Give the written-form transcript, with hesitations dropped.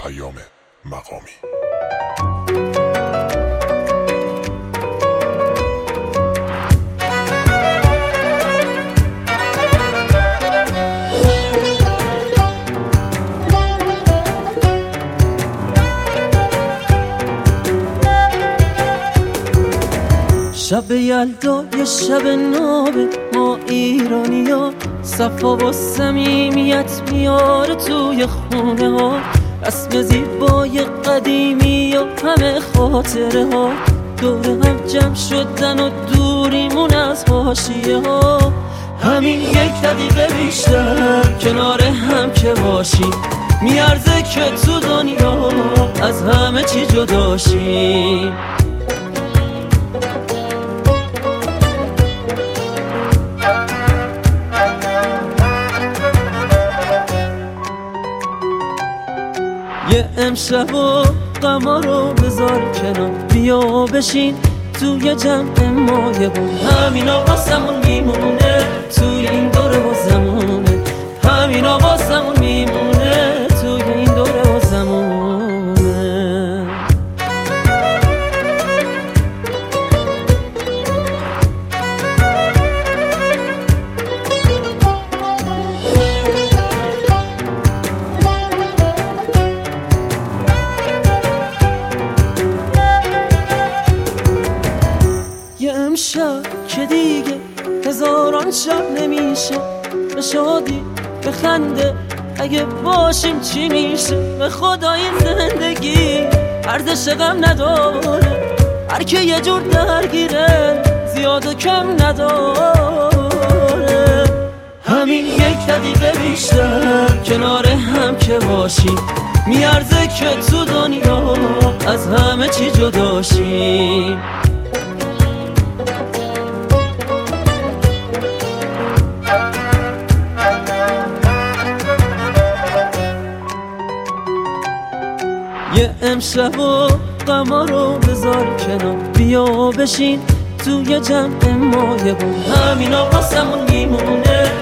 مقامی. شب یلدا یه شب نابه ما ایرانیا، صفا و صمیمیت میاره توی خونه ها، رسم زیبای قدیمی و همه خاطره ها، دور هم جمع شدن و دوریمون از حاشیه ها. همین یک دقیقه بیشتر کنار هم که باشیم میارزه که تو دنیا از همه چی جداشیم. یه امشب و قمر رو بذار کنار، بیا بشین توی جمع مایه بود، همینا واسمون میمونه توی این دوره و زمونه، همینا واسمون میمونه توی این دوره و زمونه. امشب که دیگه هزاران شب نمیشه، به شادی به خنده اگه باشیم چی میشه، به خدای زندگی ارزش غم نداره، هر که یه جور درگیره زیاد و کم نداره. همین یک دقیقه بیشتر کنار هم که باشیم میارزه که تو دنیا از همه چی جداشیم. یه امشب و قمر رو بذار کنار، بیا بشین توی جمع مایه بود، همینا واسمون میمونه